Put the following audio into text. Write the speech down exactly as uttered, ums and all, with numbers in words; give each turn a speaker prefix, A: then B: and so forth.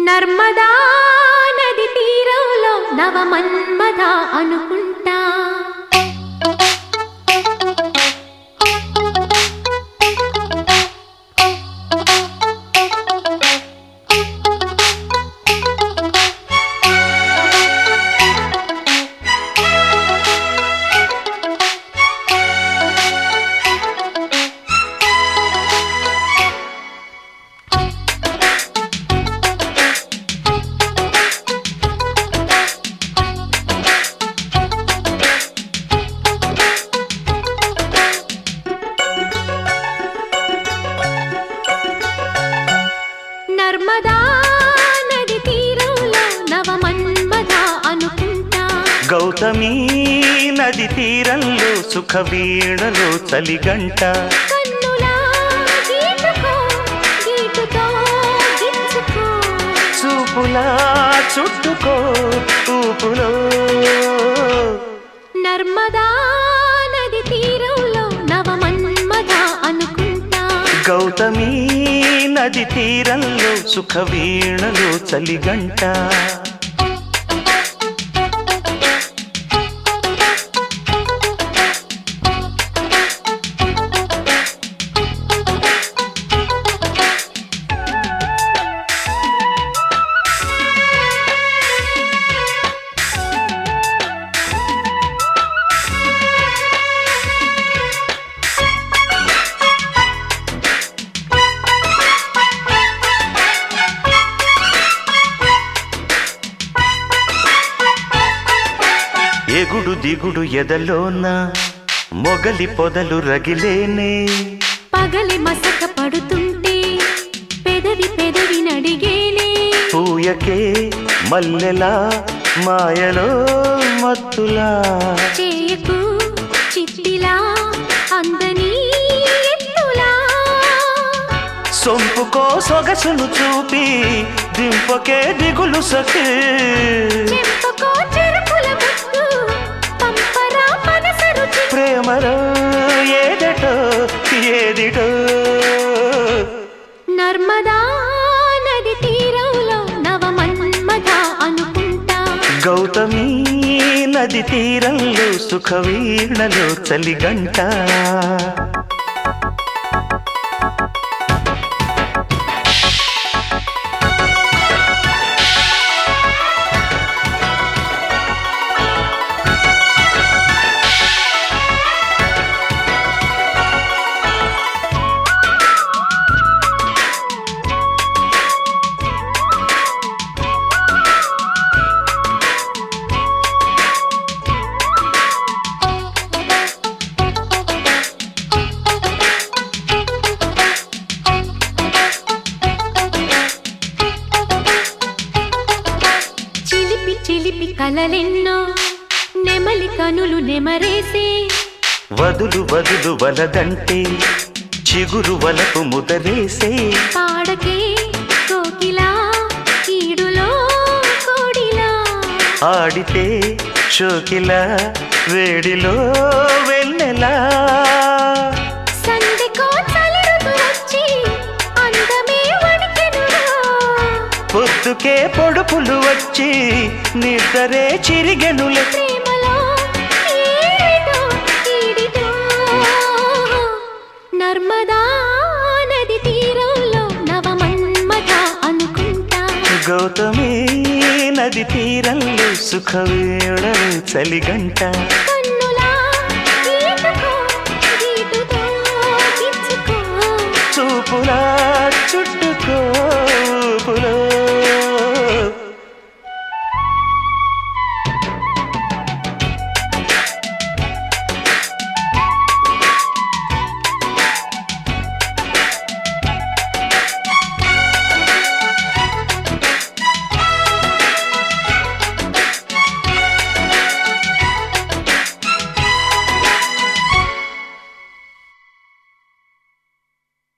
A: నర్మదా నది తీరంలో నవమన్మథ అనుకుంటా నర్మదా నది తీరంలో నవమన్మథ అనుకుంటా
B: గౌతమి నది తీరంలో సుఖ వీణలో చలిగంట
A: కన్నులా గీటుకో గీటుతో గిచ్చుకో
B: చూపులా చుట్టుకో ఊపులో
A: నర్మదా నది తీరంలో నవమన్మథ అనుకుంటా
B: గౌతమి నది తీరంలో సుఖ వీణలో చలిగంట ఎగుడు దిగుడు ఎదలోన మొగలి పొదలు రగిలేనే
A: పగలి మసక పడుతుంటే పెదవి పెదవి నడిగేనే
B: పూయకే మల్లెలా మాయలో మత్తులా
A: చేయకు చిట్టిలా అందని ఎత్తులా
B: సొంపుకో సొగసును చూపి దింపకే దిగులు సఖి
A: చెంపకో చెరుకుల ముద్దు పంపరా మనస రుచి
B: ప్రేమలో ఏదటో ఏదిటో
A: నర్మదా నది తీరంలో నవమన్మథ అనుకుంటా
B: గౌతమి నది తీరంలో సుఖ వీణలో చలిగంట
A: చిలిపి కలలెన్నో నెమలి కనులు నెమరేసే
B: వదులు వదులు వలదంటే చిగురు వలకు ముదరేసే
A: పాడకే కోకిలా కీడులో కోడిలా
B: ఆడితే షోకిలా వేడిలో వెన్నెలా
A: సంధికో చలిరుతు వచ్చి అందమే వణికెనురా
B: పొద్దుకే పొడుపులు వచ్చి నిద్రే చిరిగెనులే
A: ప్రేమలో ఏడిటో ఈడిటో నర్మదా నది తీరంలో నవమన్మథ అనుకుంటా
B: గౌతమి నది తీరంలో సుఖ వీణలో చలిగంట